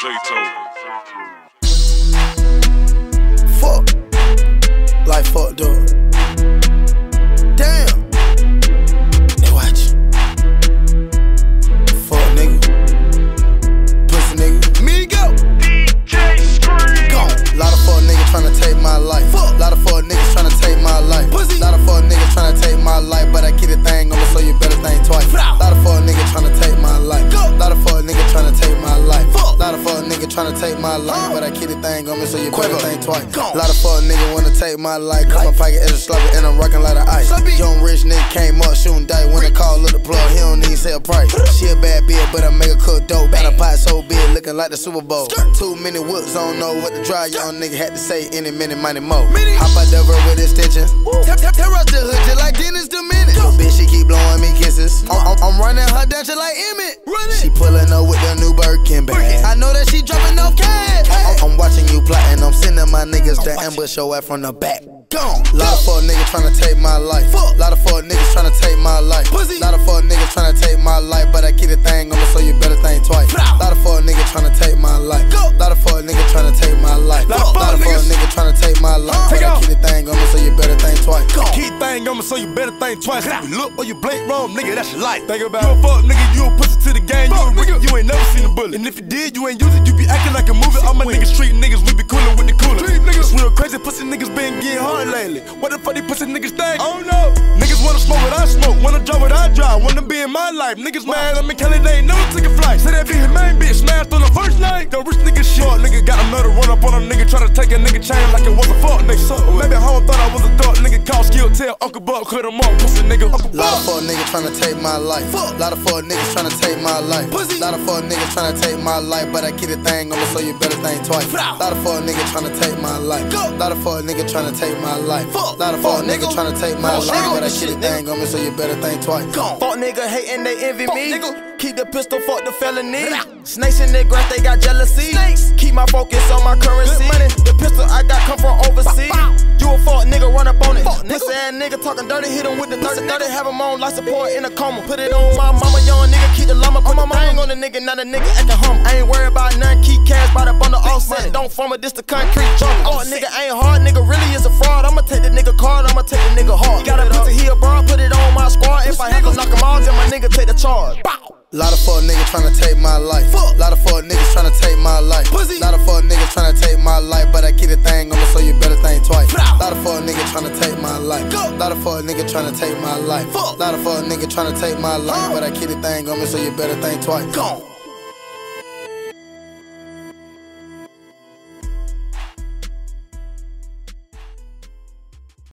Fuck. Like fuck, dude. Damn. They watch. Fuck, nigga. Pussy, nigga. Me go. DJ Scream. Gone. Lot of fuck niggas tryna take my life. Fuck. Lot of fuck niggas tryna take my life. Pussy. Lot of fuck niggas tryna take my life, but I keep the thing on me, so you better think twice. Lot of fuck niggas tryna take my life. Lot of fuck niggas tryna take my life. Lot of fuck niggas tryna take my life, but I keep the thing on me, so you better think twice. Lot of fuck niggas wanna take my life, cause my pocket extra sloppy and I'm rockin' like a ice. Young rich nigga came up shooting dice. When they call up the plug, he don't even say a price. She a bad bitch, but I make her cook dope. Got a pot so big, looking like the Super Bowl. Too many whoops, I don't know what to drive. Young nigga had to say any minute, money more. Hop out the verb with extension. Tell us the hood just like Dennis the Minute. Bitch, she keep blowing me kisses. I'm running her down just like Emmett. She pulling up with the new Birkin bag. I know that she dropping off cash. I'm watching you plotting. I'm sending my niggas to ambush your ass from the back. Gone. Lot of fuck niggas tryna take my life. Lot of fuck niggas tryna take my life. Lot of fuck niggas tryna take my life, but I keep the thing on me, so you better think twice. Lot of fuck niggas tryna take my life. Lot of fuck niggas tryna take my life. Lot of fuck niggas tryna take my life, but I keep the thing on me, so you better think twice. Keep thing on me, so you better think twice. You look or you blink wrong, nigga, that's your life. Think about it. You a fuck nigga, you a pussy to the game. You a nigga, you ain't never seen a bullet. And if you did, you ain't use it, you be acting like a movie. All my niggas street niggas, we be coolin' with the cooler. Niggas real crazy, pussy niggas been getting hard lately. What the fuck these pussy niggas think? Oh no. Niggas wanna smoke what I smoke, wanna drive what I drive, wanna be in my life. Niggas mad, I'm in Cali, they ain't never took a flight. Say that be his main bitch, smashed on the first night. The rich nigga short, nigga got a murder run up on a nigga, try to take a nigga chain like it was a fuck nigga. Or maybe home thought I was a dog, nigga called skill, tell Uncle Buck, cut him up, pussy nigga. Lot of fuck niggas tryna take my life. Lot of fuck niggas tryna take my life. Lot of fuck niggas tryna take my life, but I keep the thing on me, so you better think twice. Lot of fuck niggas tryna take my life. Lot of fuck niggas tryna take my life. Lot of fuck niggas tryna take my life, but I keep the thing on me, so you better think twice. Fuck nigga hating, they envy me. Keep the pistol, fuck the felony. Snakes in their grass, they got jealousy. Keep my focus on my currency. The pistol I got come from overseas. You a fuck nigga, run up on it. Pussy ass nigga talking dirty, hit him with the 30. Have him on life support in a coma. Put it on my mama, young nigga, keep the llama. Put my ring on the nigga, not a nigga acting humble. I ain't worried about none, keep cash by the bundle offset. Don't form it, this the concrete jungle. Oh, nigga ain't hard, nigga really is a fraud. I'ma take the nigga card, I'ma take the nigga hard. Got a pussy, he a broad, put it on my squad. If I have to knock him all, then my nigga take the charge. Lot of fuck niggas tryna take my life. Lot of fuck niggas tryna take my life. Lot of fuck niggas tryna take my life, but I keep the thing on me, so you better think twice. Lot of fuck niggas tryna take my life. Lot of fuck niggas tryna take my life. Lot of fuck niggas tryna take my life, but I keep the thing on me, so you better think twice.